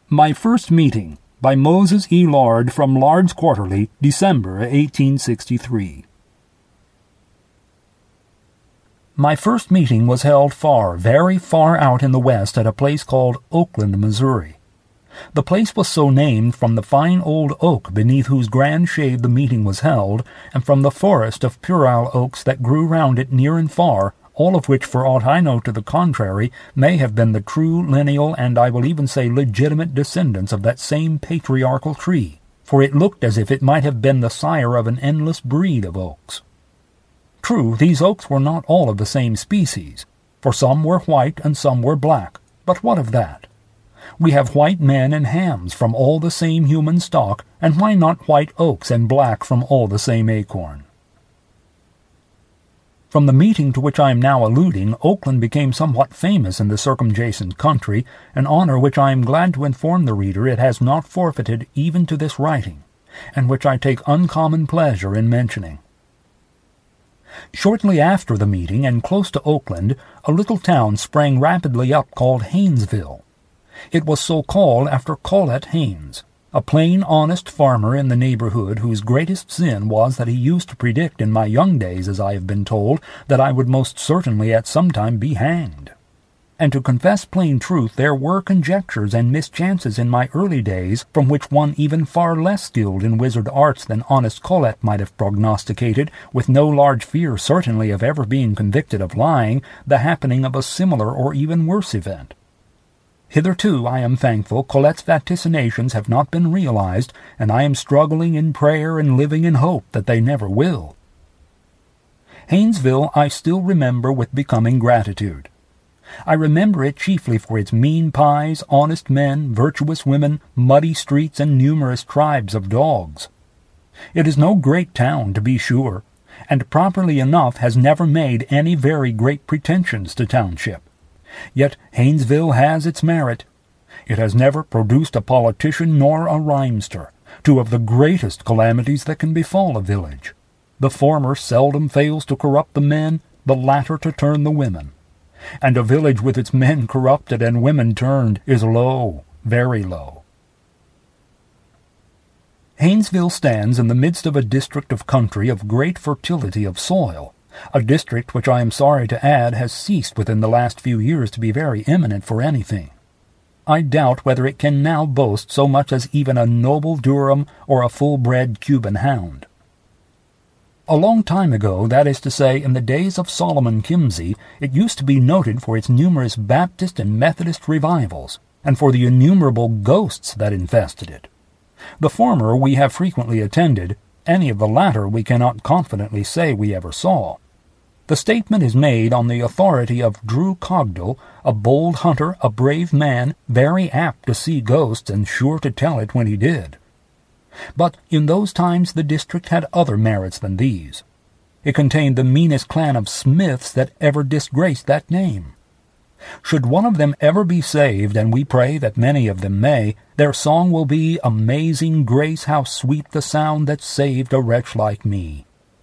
My First Meeting by Moses E. Lard from Lard's Quarterly, December 1863. My first meeting was held very far out in the west at a place called Oakland, Missouri. The place was so named from the fine old oak beneath whose grand shade the meeting was held, and from the forest of puerile oaks that grew round it near and far, all of which, for aught I know to the contrary, may have been the true, lineal, and I will even say legitimate descendants of that same patriarchal tree, for it looked as if it might have been the sire of an endless breed of oaks. True, these oaks were not all of the same species, for some were white and some were black, but what of that? We have white men and hams from all the same human stock, and why not white oaks and black from all the same acorn? From the meeting to which I am now alluding, Oakland became somewhat famous in the circumjacent country, an honor which I am glad to inform the reader it has not forfeited even to this writing, and which I take uncommon pleasure in mentioning. Shortly after the meeting, and close to Oakland, a little town sprang rapidly up called Haynesville. It was so called after Collet Haynes, a plain, honest farmer in the neighborhood whose greatest sin was that he used to predict in my young days, as I have been told, that I would most certainly at some time be hanged. And to confess plain truth, there were conjectures and mischances in my early days from which one even far less skilled in wizard arts than honest Collet might have prognosticated, with no large fear certainly of ever being convicted of lying, the happening of a similar or even worse event. Hitherto, I am thankful, Colet's vaticinations have not been realized, and I am struggling in prayer and living in hope that they never will. Haynesville I still remember with becoming gratitude. I remember it chiefly for its mean pies, honest men, virtuous women, muddy streets, and numerous tribes of dogs. It is no great town, to be sure, and properly enough has never made any very great pretensions to township. Yet Haynesville has its merit. It has never produced a politician nor a rhymester, two of the greatest calamities that can befall a village. The former seldom fails to corrupt the men, the latter to turn the women. And a village with its men corrupted and women turned is low, very low. Haynesville stands in the midst of a district of country of great fertility of soil, a district which I am sorry to add has ceased within the last few years to be very eminent for anything. I doubt whether it can now boast so much as even a noble Durham or a full-bred Cuban hound. A long time ago, that is to say, in the days of Solomon Kimsey, it used to be noted for its numerous Baptist and Methodist revivals, and for the innumerable ghosts that infested it. The former we have frequently attended, any of the latter we cannot confidently say we ever saw. The statement is made on the authority of Drew Cogdill, a bold hunter, a brave man, very apt to see ghosts and sure to tell it when he did. But in those times the district had other merits than these. It contained the meanest clan of Smiths that ever disgraced that name. Should one of them ever be saved, and we pray that many of them may, their song will be, "Amazing grace, how sweet the sound that saved a wretch like me."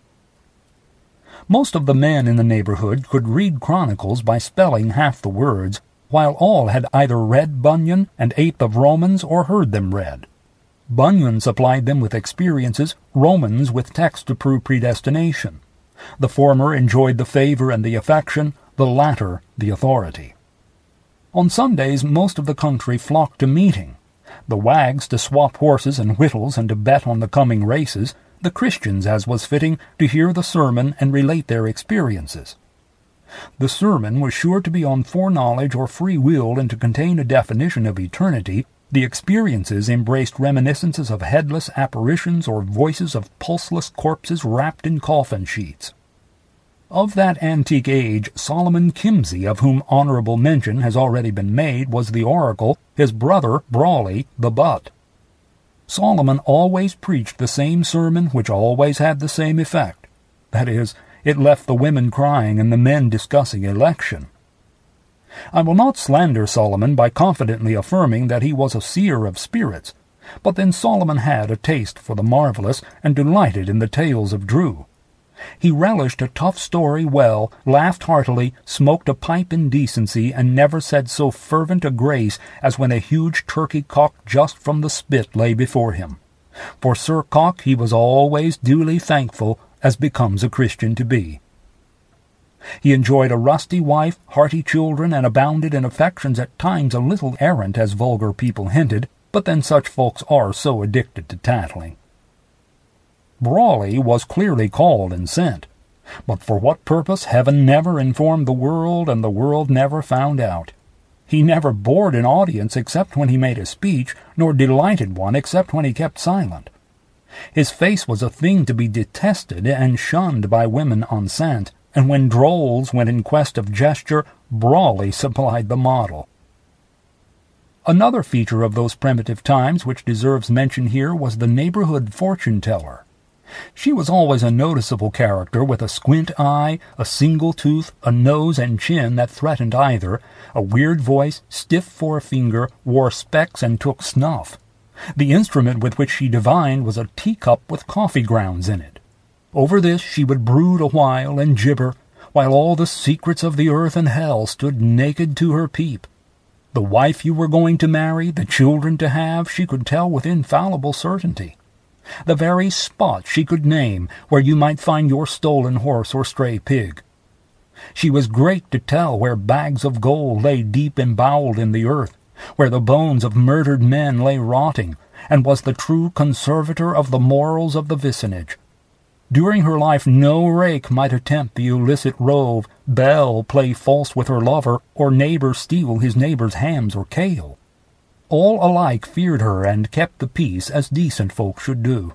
Most of the men in the neighborhood could read chronicles by spelling half the words, while all had either read Bunyan and ate of Romans or heard them read. Bunyan supplied them with experiences, Romans with texts to prove predestination. The former enjoyed the favor and the affection, the latter the authority. On Sundays most of the country flocked to meeting, the wags to swap horses and whittles and to bet on the coming races, the Christians, as was fitting, to hear the sermon and relate their experiences. The sermon was sure to be on foreknowledge or free will and to contain a definition of eternity. The experiences embraced reminiscences of headless apparitions or voices of pulseless corpses wrapped in coffin sheets. Of that antique age, Solomon Kimsey, of whom honorable mention has already been made, was the oracle, his brother, Brawley, the butt. Solomon always preached the same sermon which always had the same effect. That is, it left the women crying and the men discussing election. I will not slander Solomon by confidently affirming that he was a seer of spirits, but then Solomon had a taste for the marvelous and delighted in the tales of Drew. He relished a tough story well, laughed heartily, smoked a pipe in decency, and never said so fervent a grace as when a huge turkey cock just from the spit lay before him. For Sir Cock he was always duly thankful, as becomes a Christian to be. He enjoyed a rusty wife, hearty children, and abounded in affections at times a little errant, as vulgar people hinted, but then such folks are so addicted to tattling. Brawley was clearly called and sent, but for what purpose heaven never informed the world, and the world never found out. He never bored an audience except when he made a speech, nor delighted one except when he kept silent. His face was a thing to be detested and shunned by women on scent, and when drolls went in quest of gesture, Brawley supplied the model. Another feature of those primitive times which deserves mention here was the neighborhood fortune-teller. She was always a noticeable character, with a squint eye, a single tooth, a nose and chin that threatened either, a weird voice, stiff forefinger, wore specs and took snuff. The instrument with which she divined was a teacup with coffee grounds in it. Over this she would brood a while and gibber, while all the secrets of the earth and hell stood naked to her peep. The wife you were going to marry, the children to have, she could tell with infallible certainty. The very spot she could name where you might find your stolen horse or stray pig. She was great to tell where bags of gold lay deep emboweled in the earth, where the bones of murdered men lay rotting, and was the true conservator of the morals of the vicinage. During her life no rake might attempt the illicit rove, belle play false with her lover, or neighbor steal his neighbor's hams or kale. All alike feared her and kept the peace, as decent folk should do.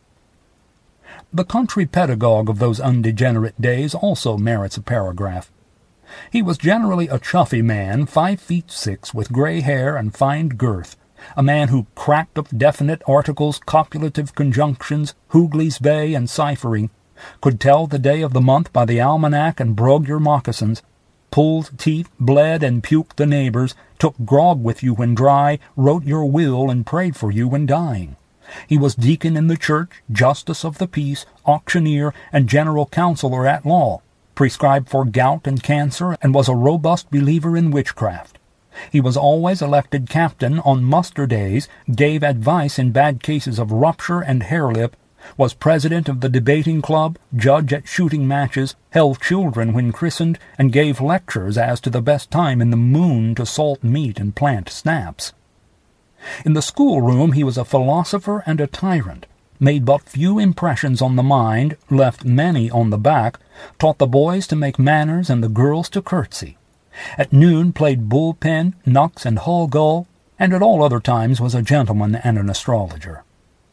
The country pedagogue of those undegenerate days also merits a paragraph. He was generally a chuffy man, 5'6", with gray hair and fine girth, a man who cracked up definite articles, copulative conjunctions, Hoogly's Bay, and ciphering, could tell the day of the month by the almanac and brogue your moccasins, pulled teeth, bled and puked the neighbors, took grog with you when dry, wrote your will and prayed for you when dying. He was deacon in the church, justice of the peace, auctioneer, and general counsellor at law, prescribed for gout and cancer, and was a robust believer in witchcraft. He was always elected captain on muster days, gave advice in bad cases of rupture and harelip, was president of the debating club, judge at shooting matches, held children when christened, and gave lectures as to the best time in the moon to salt meat and plant snaps. In the schoolroom he was a philosopher and a tyrant, made but few impressions on the mind, left many on the back, taught the boys to make manners and the girls to curtsy. At noon played bullpen, knucks, and hull gull, and at all other times was a gentleman and an astrologer.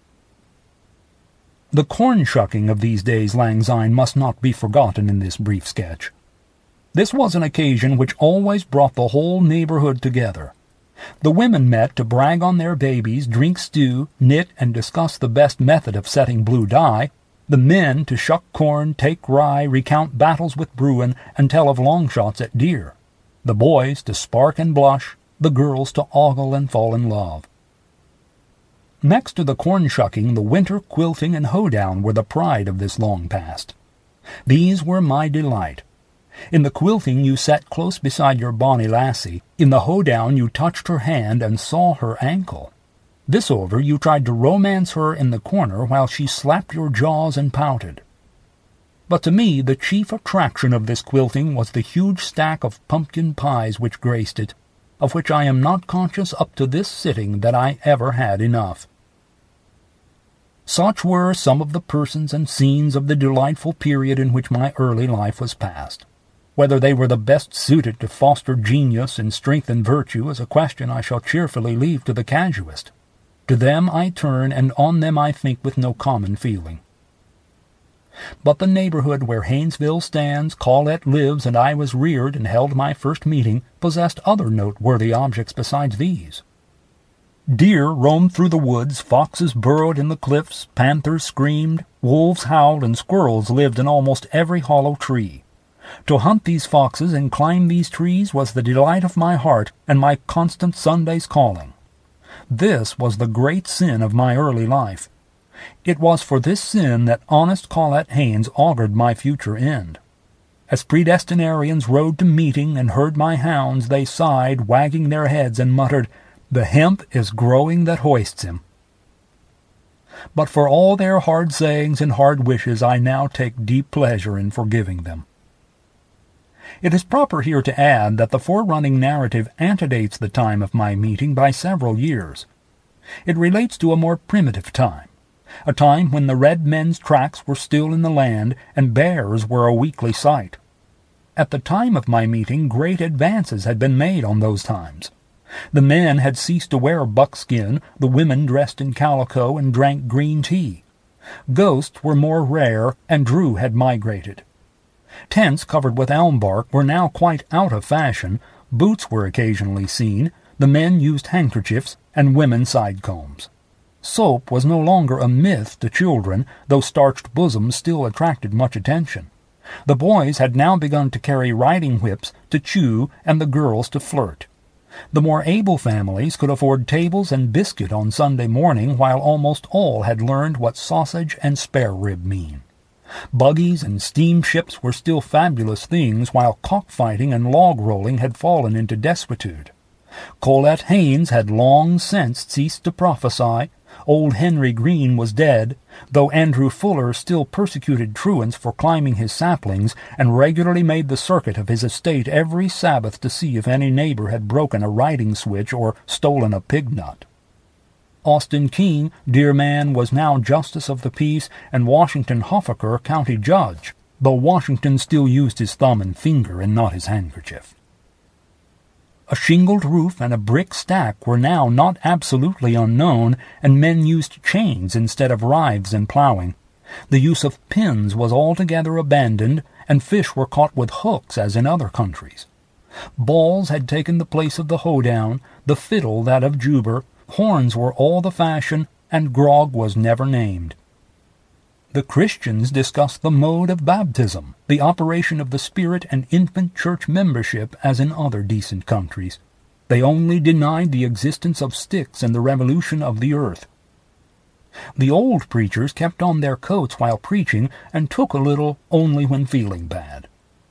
The corn-shucking of these days lang syne must not be forgotten in this brief sketch. This was an occasion which always brought the whole neighborhood together. The women met to brag on their babies, drink stew, knit, and discuss the best method of setting blue dye, the men to shuck corn, take rye, recount battles with Bruin, and tell of long shots at deer, the boys to spark and blush, the girls to ogle and fall in love. Next to the corn-shucking, the winter quilting and hoedown were the pride of this long past. These were my delight. In the quilting you sat close beside your bonny lassie, in the hoedown you touched her hand and saw her ankle. This over, you tried to romance her in the corner while she slapped your jaws and pouted. But to me the chief attraction of this quilting was the huge stack of pumpkin pies which graced it, of which I am not conscious up to this sitting that I ever had enough. Such were some of the persons and scenes of the delightful period in which my early life was passed. Whether they were the best suited to foster genius and strengthen virtue is a question I shall cheerfully leave to the casuist. To them I turn, and on them I think with no common feeling. But the neighborhood where Haynesville stands, Colette lives, and I was reared and held my first meeting, possessed other noteworthy objects besides these. Deer roamed through the woods, foxes burrowed in the cliffs, panthers screamed, wolves howled, and squirrels lived in almost every hollow tree. To hunt these foxes and climb these trees was the delight of my heart and my constant Sunday's calling. This was the great sin of my early life. It was for this sin that honest Colette Haynes augured my future end. As predestinarians rode to meeting and heard my hounds, they sighed, wagging their heads, and muttered, "The hemp is growing that hoists him." But for all their hard sayings and hard wishes, I now take deep pleasure in forgiving them. It is proper here to add that the forerunning narrative antedates the time of my meeting by several years. It relates to a more primitive time, a time when the red men's tracks were still in the land and bears were a weekly sight. At the time of my meeting, great advances had been made on those times. The men had ceased to wear buckskin, the women dressed in calico and drank green tea. Ghosts were more rare, and Drew had migrated. Tents covered with elm bark were now quite out of fashion, boots were occasionally seen, the men used handkerchiefs, and women side combs. Soap was no longer a myth to children, though starched bosoms still attracted much attention. The boys had now begun to carry riding whips to chew, and the girls to flirt. The more able families could afford tables and biscuit on Sunday morning, while almost all had learned what sausage and spare rib mean. Buggies and steamships were still fabulous things, while cockfighting and log-rolling had fallen into desuetude. Colette Haynes had long since ceased to prophesy. Old Henry Green was dead, though Andrew Fuller still persecuted truants for climbing his saplings, and regularly made the circuit of his estate every Sabbath to see if any neighbor had broken a riding switch or stolen a pig nut. Austin King, dear man, was now Justice of the Peace, and Washington Hoffaker county judge, though Washington still used his thumb and finger and not his handkerchief. A shingled roof and a brick stack were now not absolutely unknown, and men used chains instead of writhes in plowing. The use of pins was altogether abandoned, and fish were caught with hooks as in other countries. Balls had taken the place of the hoedown, the fiddle that of Juba, horns were all the fashion, and grog was never named. The Christians discussed the mode of baptism, the operation of the Spirit, and infant church membership as in other decent countries. They only denied the existence of sticks and the revolution of the earth. The old preachers kept on their coats while preaching, and took a little only when feeling bad.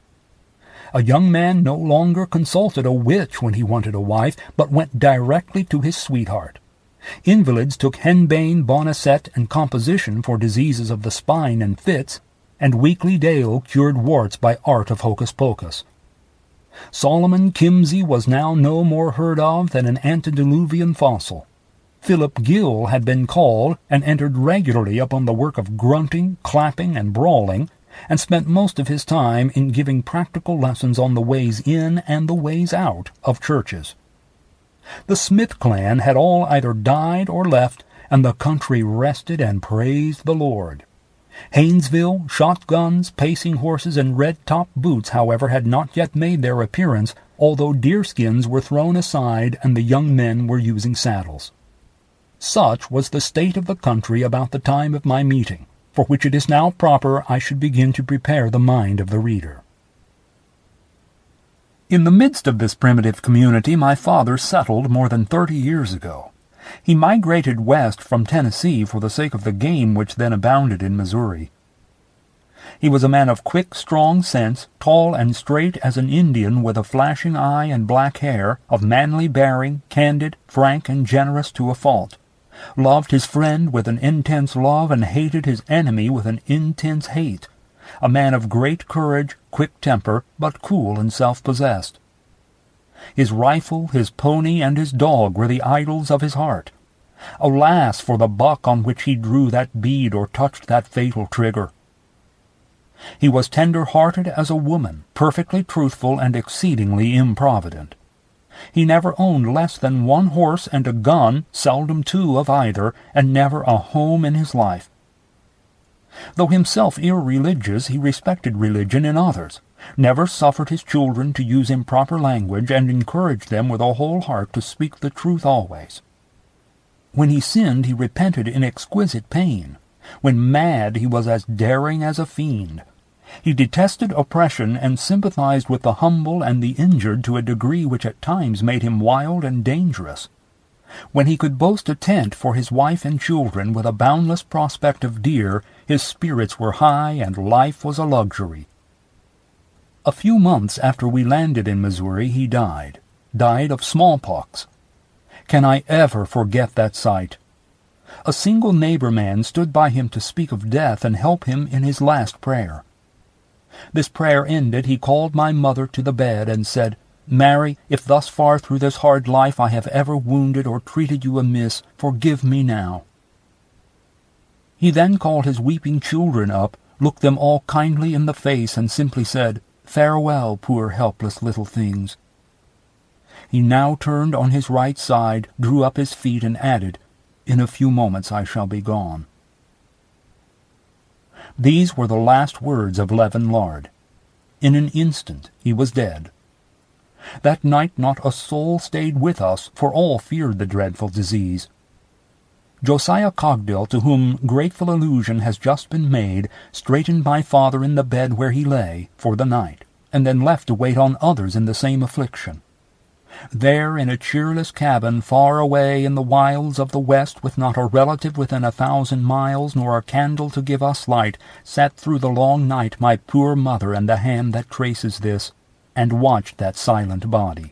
A young man no longer consulted a witch when he wanted a wife, but went directly to his sweetheart. Invalids took henbane, bonicet, and composition for diseases of the spine and fits, and Weekly Dale cured warts by art of hocus-pocus. Solomon Kimsey was now no more heard of than an antediluvian fossil. Philip Gill had been called, and entered regularly upon the work of grunting, clapping, and brawling, and spent most of his time in giving practical lessons on the ways in and the ways out of churches. The Smith clan had all either died or left, and the country rested and praised the Lord. Haynesville, shotguns, pacing horses, and red-top boots, however, had not yet made their appearance, although deerskins were thrown aside and the young men were using saddles. Such was the state of the country about the time of my meeting, for which it is now proper I should begin to prepare the mind of the reader. In the midst of this primitive community my father settled more than 30 years ago. He migrated west from Tennessee for the sake of the game which then abounded in Missouri. He was a man of quick, strong sense, tall and straight as an Indian, with a flashing eye and black hair, of manly bearing, candid, frank, and generous to a fault. Loved his friend with an intense love, and hated his enemy with an intense hate. A man of great courage, quick temper, but cool and self-possessed. His rifle, his pony, and his dog were the idols of his heart. Alas for the buck on which he drew that bead or touched that fatal trigger! He was tender-hearted as a woman, perfectly truthful and exceedingly improvident. He never owned less than 1 horse and a gun, seldom 2 of either, and never a home in his life. Though himself irreligious, he respected religion in others, never suffered his children to use improper language, and encouraged them with a whole heart to speak the truth always. When he sinned, he repented in exquisite pain. When mad, he was as daring as a fiend. He detested oppression, and sympathized with the humble and the injured to a degree which at times made him wild and dangerous. When he could boast a tent for his wife and children with a boundless prospect of deer, his spirits were high and life was a luxury. A few months after we landed in Missouri, he died of smallpox. Can I ever forget that sight? A single neighbor man stood by him to speak of death and help him in his last prayer. This prayer ended, he called my mother to the bed and said, "Mary, if thus far through this hard life I have ever wounded or treated you amiss, forgive me now." He then called his weeping children up, looked them all kindly in the face, and simply said, "Farewell, poor helpless little things." He now turned on his right side, drew up his feet, and added, "In a few moments I shall be gone." These were the last words of Levin Lard. In an instant he was dead. That night not a soul stayed with us, for all feared the dreadful disease. Josiah Cogdill, to whom grateful allusion has just been made, straightened my father in the bed where he lay for the night, and then left to wait on others in the same affliction. There, in a cheerless cabin far away in the wilds of the West, with not a relative within 1,000 miles, nor a candle to give us light, sat through the long night my poor mother and the hand that traces this, and watched that silent body.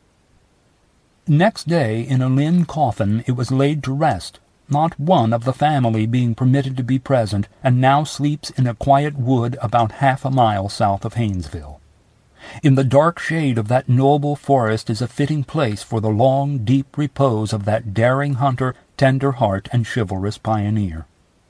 Next day, in a linen coffin, it was laid to rest, not one of the family being permitted to be present, and now sleeps in a quiet wood about 1/2 a mile south of Haynesville. In the dark shade of that noble forest is a fitting place for the long, deep repose of that daring hunter, tender heart, and chivalrous pioneer.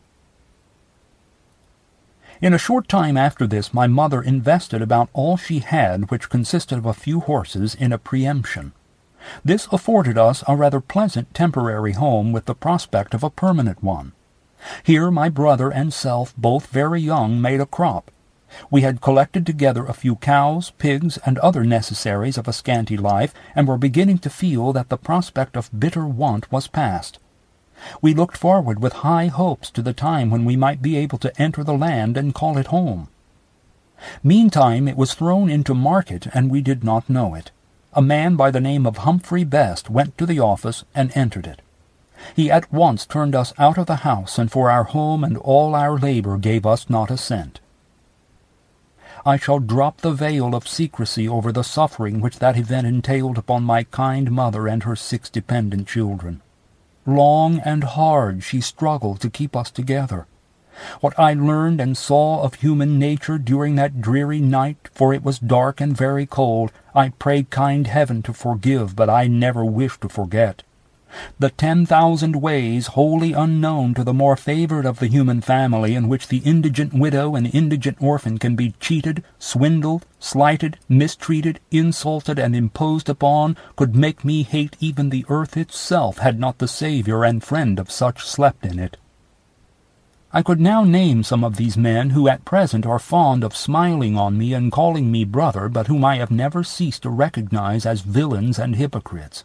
In a short time after this, my mother invested about all she had, which consisted of a few horses, in a preemption. This afforded us a rather pleasant temporary home with the prospect of a permanent one. Here my brother and self, both very young, made a crop. We had collected together a few cows, pigs, and other necessaries of a scanty life, and were beginning to feel that the prospect of bitter want was past. We looked forward with high hopes to the time when we might be able to enter the land and call it home. Meantime it was thrown into market, and we did not know it. A man by the name of Humphrey Best went to the office and entered it. He at once turned us out of the house, and for our home and all our labor gave us not a cent. I shall drop the veil of secrecy over the suffering which that event entailed upon my kind mother and her 6 dependent children. Long and hard she struggled to keep us together. What I learned and saw of human nature during that dreary night, for it was dark and very cold, I pray kind heaven to forgive, but I never wish to forget. The 10,000 ways, wholly unknown to the more favored of the human family, in which the indigent widow and indigent orphan can be cheated, swindled, slighted, mistreated, insulted, and imposed upon, could make me hate even the earth itself, had not the Saviour and friend of such slept in it. I could now name some of these men who at present are fond of smiling on me and calling me brother, but whom I have never ceased to recognize as villains and hypocrites.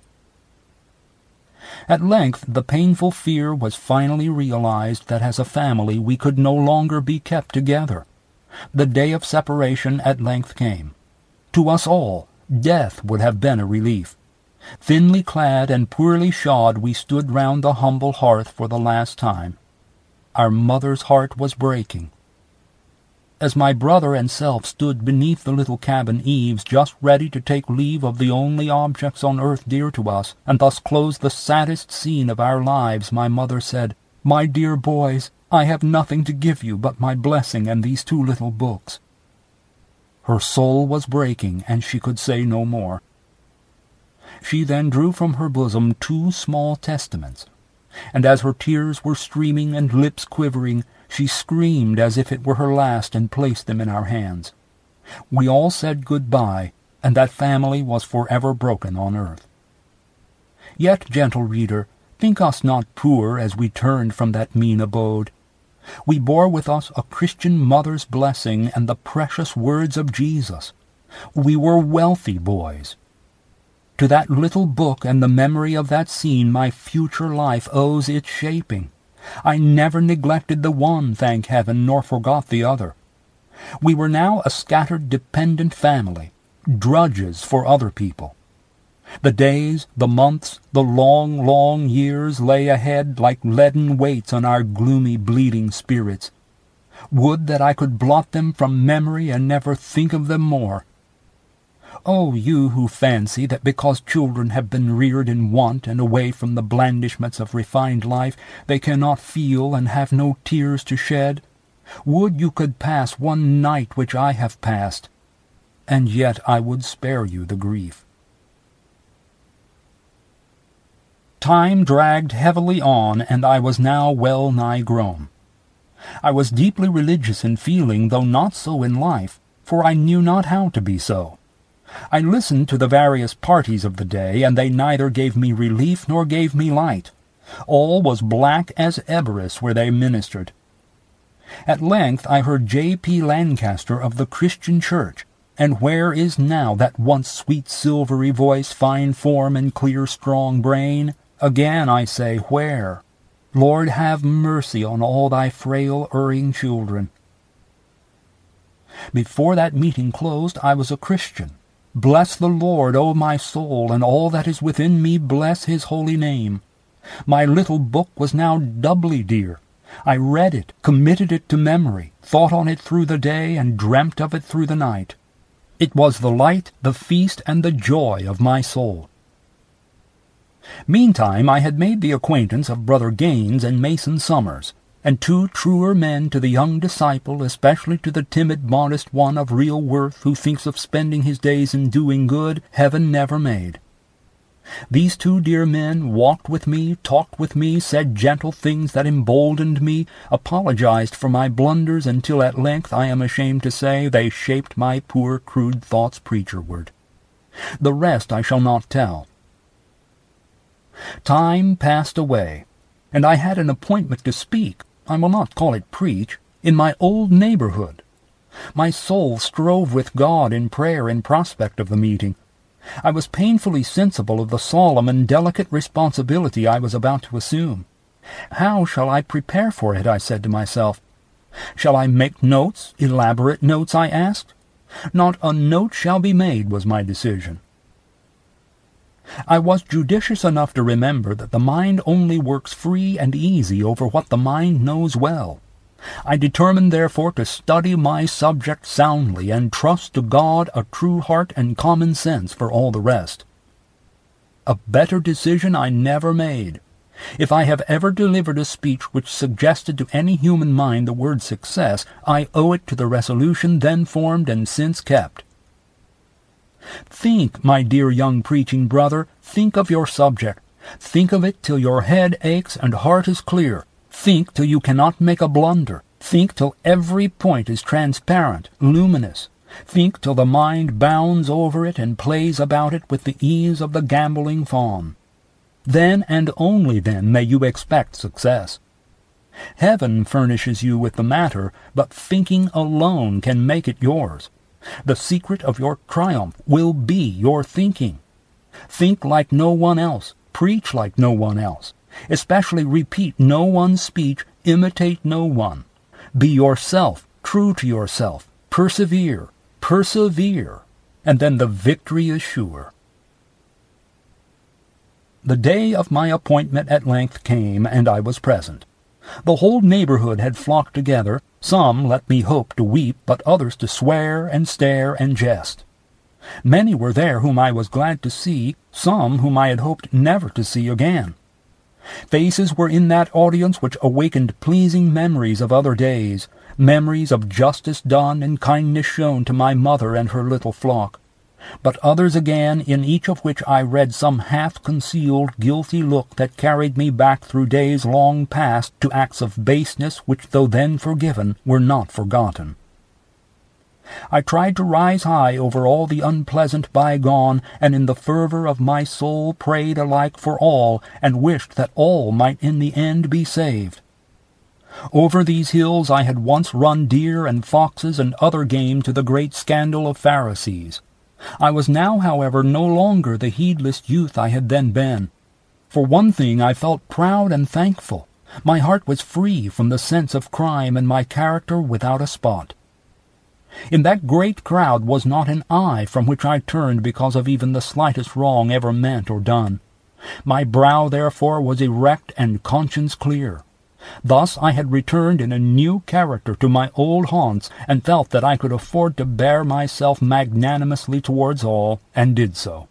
At length the painful fear was finally realized that as a family we could no longer be kept together. The day of separation at length came. To us all, death would have been a relief. Thinly clad and poorly shod, we stood round the humble hearth for the last time. Our mother's heart was breaking. As my brother and self stood beneath the little cabin eaves, just ready to take leave of the only objects on earth dear to us, and thus close the saddest scene of our lives, my mother said, "My dear boys, I have nothing to give you but my blessing and these 2 little books." Her soul was breaking, and she could say no more. She then drew from her bosom 2 small testaments, and as her tears were streaming and lips quivering, she screamed as if it were her last and placed them in our hands. We all said good-bye, and that family was forever broken on earth. Yet, gentle reader, think us not poor as we turned from that mean abode. We bore with us a Christian mother's blessing and the precious words of Jesus. We were wealthy boys. To that little book and the memory of that scene my future life owes its shaping. I never neglected the one, thank heaven, nor forgot the other. We were now a scattered, dependent family, drudges for other people. The days, the months, the long, long years lay ahead like leaden weights on our gloomy, bleeding spirits. Would that I could blot them from memory and never think of them more. Oh, you who fancy that because children have been reared in want and away from the blandishments of refined life, they cannot feel and have no tears to shed, would you could pass one night which I have passed, and yet I would spare you the grief. Time dragged heavily on, and I was now well nigh grown. I was deeply religious in feeling, though not so in life, for I knew not how to be so. I listened to the various parties of the day, and they neither gave me relief nor gave me light. All was black as Erebus where they ministered. At length I heard J.P. Lancaster of the Christian Church, and where is now that once sweet silvery voice, fine form, and clear strong brain? Again I say, where? Lord, have mercy on all thy frail erring children. Before that meeting closed, I was a Christian. Bless the Lord, O my soul, and all that is within me bless his holy name. My little book was now doubly dear. I read it, committed it to memory, thought on it through the day, and dreamt of it through the night. It was the light, the feast, and the joy of my soul. Meantime I had made the acquaintance of Brother Gaines and Mason Summers, and two truer men to the young disciple, especially to the timid, modest one of real worth who thinks of spending his days in doing good, heaven never made. These two dear men walked with me, talked with me, said gentle things that emboldened me, apologized for my blunders until at length, I am ashamed to say, they shaped my poor crude thoughts preacherward. The rest I shall not tell. Time passed away, and I had an appointment to speak, I will not call it preach, in my old neighborhood. My soul strove with God in prayer in prospect of the meeting. I was painfully sensible of the solemn and delicate responsibility I was about to assume. How shall I prepare for it, I said to myself. Shall I make notes, elaborate notes, I asked? Not a note shall be made, was my decision. I was judicious enough to remember that the mind only works free and easy over what the mind knows well. I determined, therefore, to study my subject soundly, and trust to God a true heart and common sense for all the rest. A better decision I never made. If I have ever delivered a speech which suggested to any human mind the word success, I owe it to the resolution then formed and since kept. Think, my dear young preaching brother, think of your subject. Think of it till your head aches and heart is clear. Think till you cannot make a blunder. Think till every point is transparent, luminous. Think till the mind bounds over it and plays about it with the ease of the gambolling fawn. Then and only then may you expect success. Heaven furnishes you with the matter, but thinking alone can make it yours. The secret of your triumph will be your thinking. Think like no one else. Preach like no one else. Especially repeat no one's speech. Imitate no one. Be yourself, true to yourself. Persevere, persevere, and then the victory is sure. The day of my appointment at length came, and I was present. The whole neighborhood had flocked together, some, let me hope, to weep, but others to swear and stare and jest. Many were there whom I was glad to see, some whom I had hoped never to see again. Faces were in that audience which awakened pleasing memories of other days, memories of justice done and kindness shown to my mother and her little flock. But others again, in each of which I read some half-concealed, guilty look that carried me back through days long past to acts of baseness which, though then forgiven, were not forgotten. I tried to rise high over all the unpleasant bygone, and in the fervor of my soul prayed alike for all, and wished that all might in the end be saved. Over these hills I had once run deer and foxes and other game to the great scandal of Pharisees. I was now, however, no longer the heedless youth I had then been. For one thing I felt proud and thankful. My heart was free from the sense of crime, and my character without a spot. In that great crowd was not an eye from which I turned because of even the slightest wrong ever meant or done. My brow, therefore, was erect and conscience clear. Thus I had returned in a new character to my old haunts, and felt that I could afford to bear myself magnanimously towards all, and did so.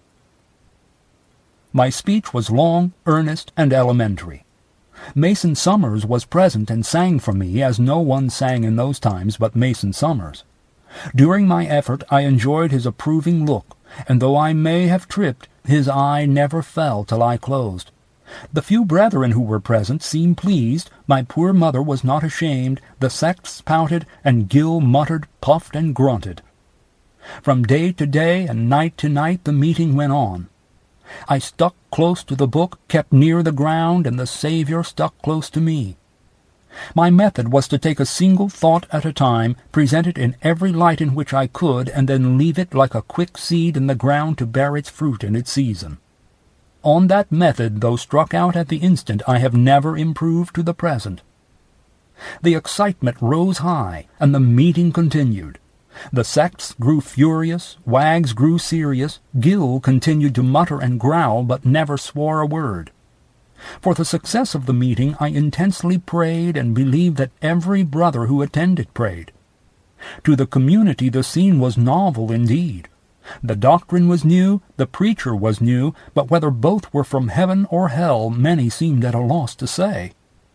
My speech was long, earnest, and elementary. Mason Summers was present and sang for me, as no one sang in those times but Mason Summers. During my effort I enjoyed his approving look, and though I may have tripped, his eye never fell till I closed. The few brethren who were present seemed pleased, my poor mother was not ashamed, the sects pouted, and Gill muttered, puffed, and grunted. From day to day and night to night the meeting went on. I stuck close to the book, kept near the ground, and the Saviour stuck close to me. My method was to take a single thought at a time, present it in every light in which I could, and then leave it like a quick seed in the ground to bear its fruit in its season. On that method, though struck out at the instant, I have never improved to the present. The excitement rose high, and the meeting continued. The sects grew furious, wags grew serious, Gill continued to mutter and growl, but never swore a word. For the success of the meeting I intensely prayed, and believed that every brother who attended prayed. To the community the scene was novel indeed. The doctrine was new, the preacher was new, but whether both were from heaven or hell, many seemed at a loss to say.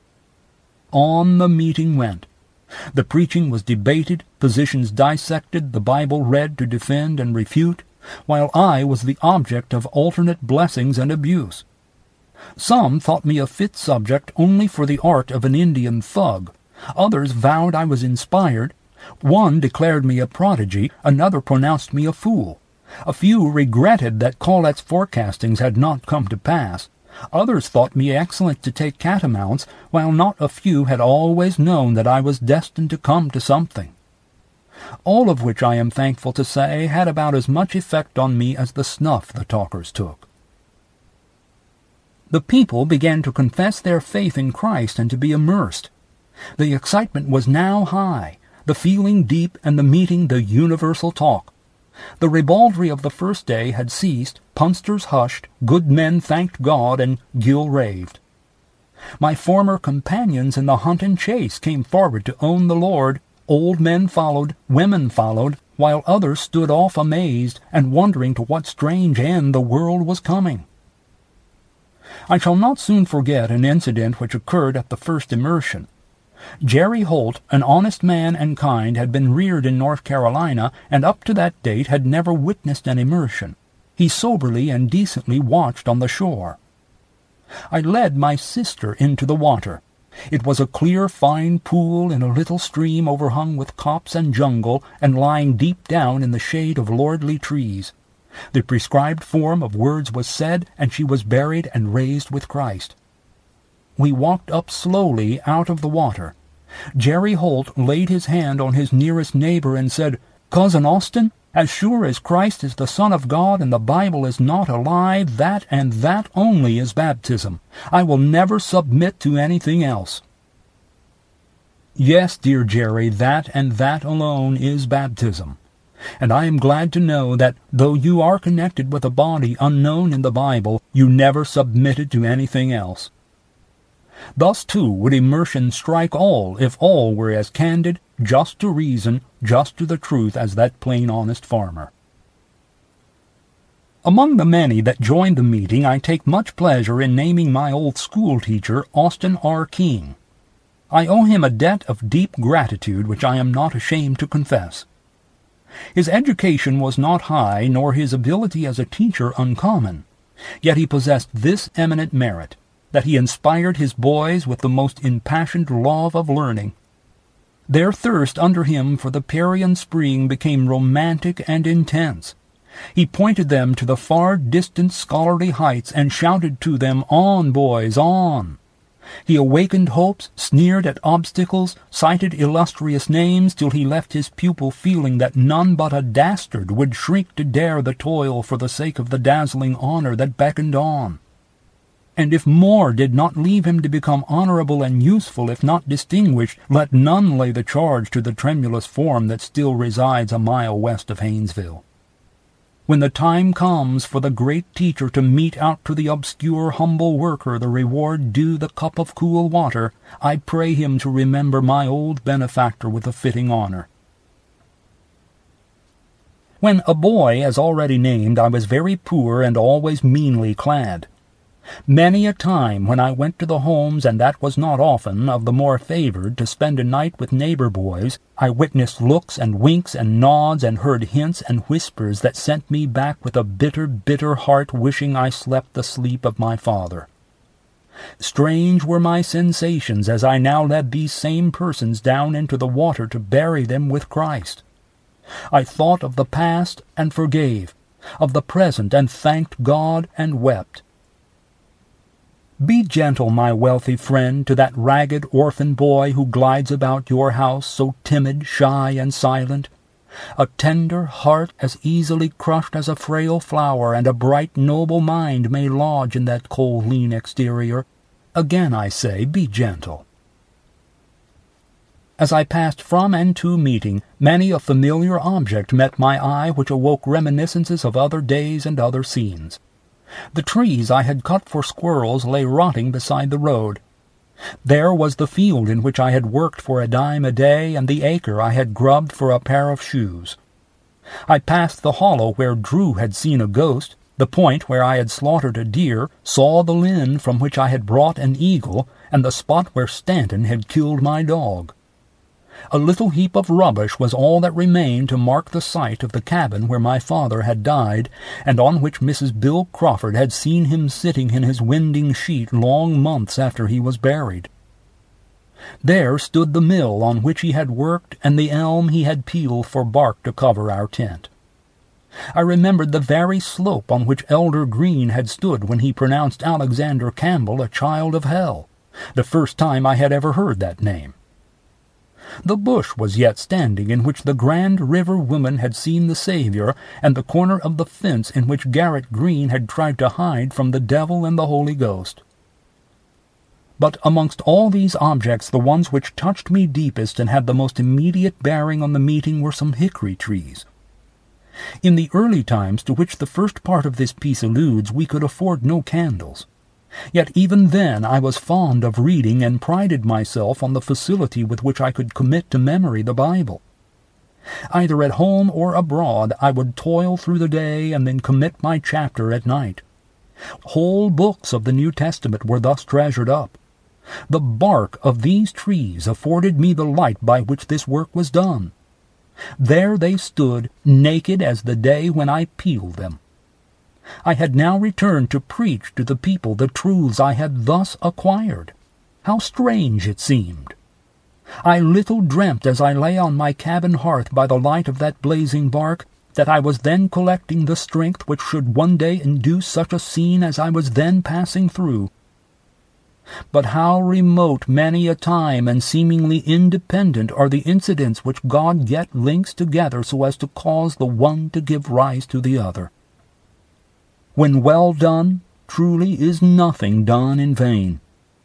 On the meeting went. The preaching was debated, positions dissected, the Bible read to defend and refute, while I was the object of alternate blessings and abuse. Some thought me a fit subject only for the art of an Indian thug. Others vowed I was inspired. One declared me a prodigy, another pronounced me a fool. A few regretted that Collett's forecastings had not come to pass. Others thought me excellent to take catamounts, while not a few had always known that I was destined to come to something. All of which, I am thankful to say, had about as much effect on me as the snuff the talkers took. The people began to confess their faith in Christ and to be immersed. The excitement was now high, the feeling deep, and the meeting the universal talk. The ribaldry of the first day had ceased, punsters hushed, good men thanked God, and Gill raved. My former companions in the hunt and chase came forward to own the Lord. Old men followed, women followed, while others stood off amazed, and wondering to what strange end the world was coming. I shall not soon forget an incident which occurred at the first immersion. Jerry Holt, an honest man and kind, had been reared in North Carolina, and up to that date had never witnessed an immersion. He soberly and decently watched on the shore. I led my sister into the water. It was a clear, fine pool in a little stream overhung with copse and jungle, and lying deep down in the shade of lordly trees. The prescribed form of words was said, and she was buried and raised with Christ. We walked up slowly out of the water. Jerry Holt laid his hand on his nearest neighbor and said, "Cousin Austin, as sure as Christ is the Son of God and the Bible is not a lie, that and that only is baptism. I will never submit to anything else." Yes, dear Jerry, that and that alone is baptism. And I am glad to know that, though you are connected with a body unknown in the Bible, you never submitted to anything else. Thus, too, would immersion strike all if all were as candid, just to reason, just to the truth as that plain honest farmer. Among the many that joined the meeting, I take much pleasure in naming my old school-teacher, Austin R. King. I owe him a debt of deep gratitude which I am not ashamed to confess. His education was not high, nor his ability as a teacher uncommon, yet he possessed this eminent merit, that he inspired his boys with the most impassioned love of learning. Their thirst under him for the Parian spring became romantic and intense. He pointed them to the far distant scholarly heights and shouted to them, "On, boys, on!" He awakened hopes, sneered at obstacles, cited illustrious names, till he left his pupil feeling that none but a dastard would shrink to dare the toil for the sake of the dazzling honor that beckoned on. And if more did not leave him to become honorable and useful, if not distinguished, let none lay the charge to the tremulous form that still resides a mile west of Haynesville. When the time comes for the great teacher to mete out to the obscure, humble worker the reward due the cup of cool water, I pray him to remember my old benefactor with a fitting honor. When a boy, as already named, I was very poor and always meanly clad. Many a time when I went to the homes, and that was not often, of the more favored to spend a night with neighbor boys, I witnessed looks and winks and nods and heard hints and whispers that sent me back with a bitter, bitter heart wishing I slept the sleep of my father. Strange were my sensations as I now led these same persons down into the water to bury them with Christ. I thought of the past and forgave, of the present and thanked God and wept. Be gentle, my wealthy friend, to that ragged orphan boy who glides about your house so timid, shy, and silent. A tender heart as easily crushed as a frail flower, and a bright, noble mind may lodge in that cold, lean exterior. Again I say, be gentle. As I passed from and to meeting, many a familiar object met my eye which awoke reminiscences of other days and other scenes. The trees I had cut for squirrels lay rotting beside the road. There was the field in which I had worked for a dime a day, and the acre I had grubbed for a pair of shoes. I passed the hollow where Drew had seen a ghost, the point where I had slaughtered a deer, saw the linn from which I had brought an eagle, and the spot where Stanton had killed my dog. A little heap of rubbish was all that remained to mark the site of the cabin where my father had died, and on which Mrs. Bill Crawford had seen him sitting in his winding sheet long months after he was buried. There stood the mill on which he had worked, and the elm he had peeled for bark to cover our tent. I remembered the very slope on which Elder Green had stood when he pronounced Alexander Campbell a child of hell, the first time I had ever heard that name. The bush was yet standing in which the Grand River woman had seen the Savior, and the corner of the fence in which Garrett Green had tried to hide from the devil and the Holy Ghost. But amongst all these objects, the ones which touched me deepest and had the most immediate bearing on the meeting were some hickory trees. In the early times to which the first part of this piece alludes, we could afford no candles. Yet even then I was fond of reading and prided myself on the facility with which I could commit to memory the Bible. Either at home or abroad I would toil through the day and then commit my chapter at night. Whole books of the New Testament were thus treasured up. The bark of these trees afforded me the light by which this work was done. There they stood, naked as the day when I peeled them. I had now returned to preach to the people the truths I had thus acquired. How strange it seemed! I little dreamt as I lay on my cabin hearth by the light of that blazing bark that I was then collecting the strength which should one day induce such a scene as I was then passing through. But how remote many a time and seemingly independent are the incidents which God yet links together so as to cause the one to give rise to the other. When well done, truly is nothing done in vain.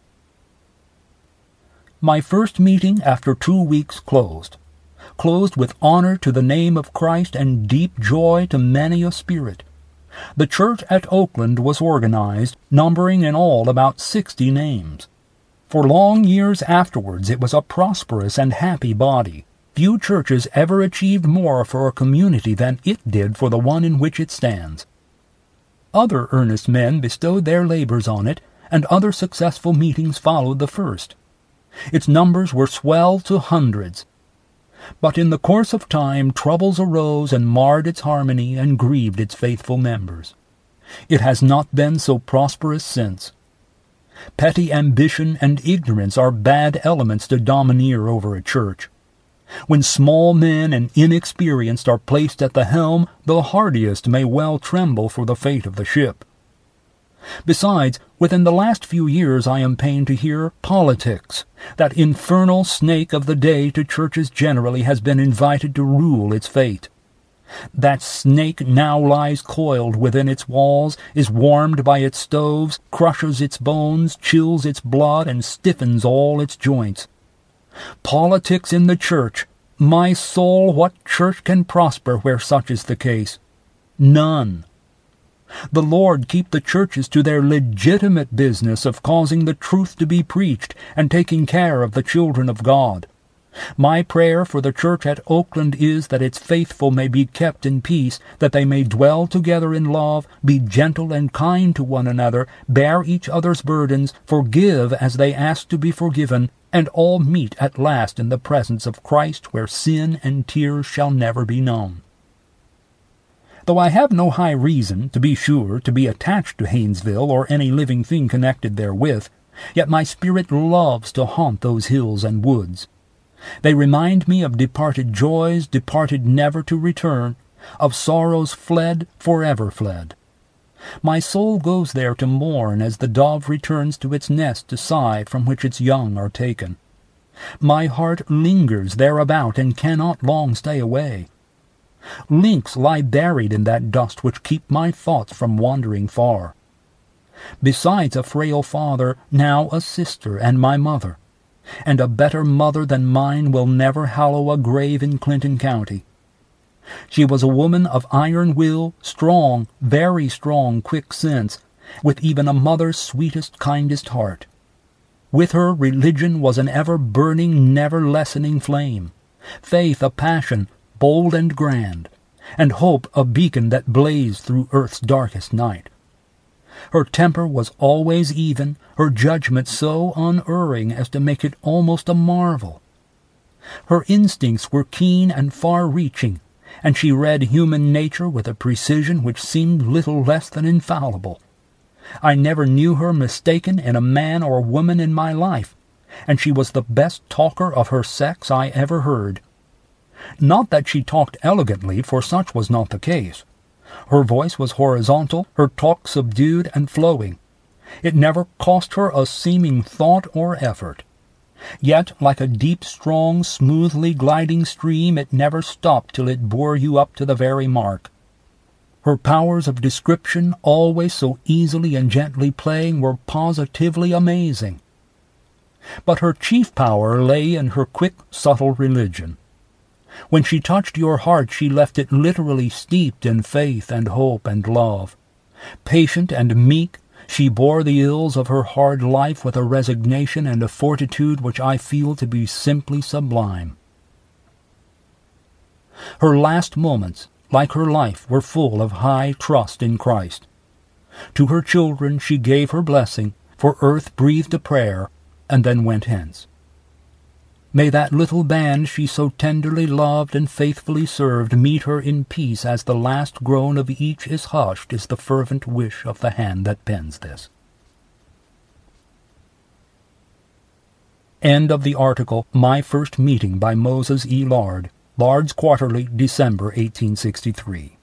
My first meeting after 2 weeks closed with honor to the name of Christ and deep joy to many a spirit. The church at Oakland was organized, numbering in all about 60 names. For long years afterwards it was a prosperous and happy body. Few churches ever achieved more for a community than it did for the one in which it stands. Other earnest men bestowed their labors on it, and other successful meetings followed the first. Its numbers were swelled to hundreds. But in the course of time troubles arose and marred its harmony and grieved its faithful members. It has not been so prosperous since. Petty ambition and ignorance are bad elements to domineer over a church. When small men and inexperienced are placed at the helm, the hardiest may well tremble for the fate of the ship. Besides, within the last few years I am pained to hear politics, that infernal snake of the day to churches generally, has been invited to rule its fate. That snake now lies coiled within its walls, is warmed by its stoves, crushes its bones, chills its blood, and stiffens all its joints. Politics in the church. My soul, what church can prosper where such is the case? None. The Lord keep the churches to their legitimate business of causing the truth to be preached and taking care of the children of God. My prayer for the church at Oakland is that its faithful may be kept in peace, that they may dwell together in love, be gentle and kind to one another, bear each other's burdens, forgive as they ask to be forgiven, and all meet at last in the presence of Christ, where sin and tears shall never be known. Though I have no high reason, to be sure, to be attached to Haynesville or any living thing connected therewith, yet my spirit loves to haunt those hills and woods. They remind me of departed joys, departed never to return, of sorrows fled, forever fled. My soul goes there to mourn as the dove returns to its nest to sigh from which its young are taken. My heart lingers thereabout and cannot long stay away. Links lie buried in that dust which keep my thoughts from wandering far. Besides a frail father, now a sister and my mother, and a better mother than mine will never hallow a grave in Clinton County. She was a woman of iron will, strong, very strong, quick sense, with even a mother's sweetest, kindest heart. With her, religion was an ever-burning, never-lessening flame, faith a passion, bold and grand, and hope a beacon that blazed through earth's darkest night. Her temper was always even, her judgment so unerring as to make it almost a marvel. Her instincts were keen and far-reaching, and she read human nature with a precision which seemed little less than infallible. I never knew her mistaken in a man or woman in my life, and she was the best talker of her sex I ever heard. Not that she talked elegantly, for such was not the case. Her voice was horizontal, her talk subdued and flowing. It never cost her a seeming thought or effort. Yet, like a deep, strong, smoothly gliding stream, it never stopped till it bore you up to the very mark. Her powers of description, always so easily and gently playing, were positively amazing. But her chief power lay in her quick, subtle religion. When she touched your heart, she left it literally steeped in faith and hope and love. Patient and meek, she bore the ills of her hard life with a resignation and a fortitude which I feel to be simply sublime. Her last moments, like her life, were full of high trust in Christ. To her children she gave her blessing, for earth breathed a prayer, and then went hence. May that little band she so tenderly loved and faithfully served meet her in peace, as the last groan of each is hushed, is the fervent wish of the hand that pens this. End of the article, My First Meeting, by Moses E. Lard, Lard's Quarterly, December 1863.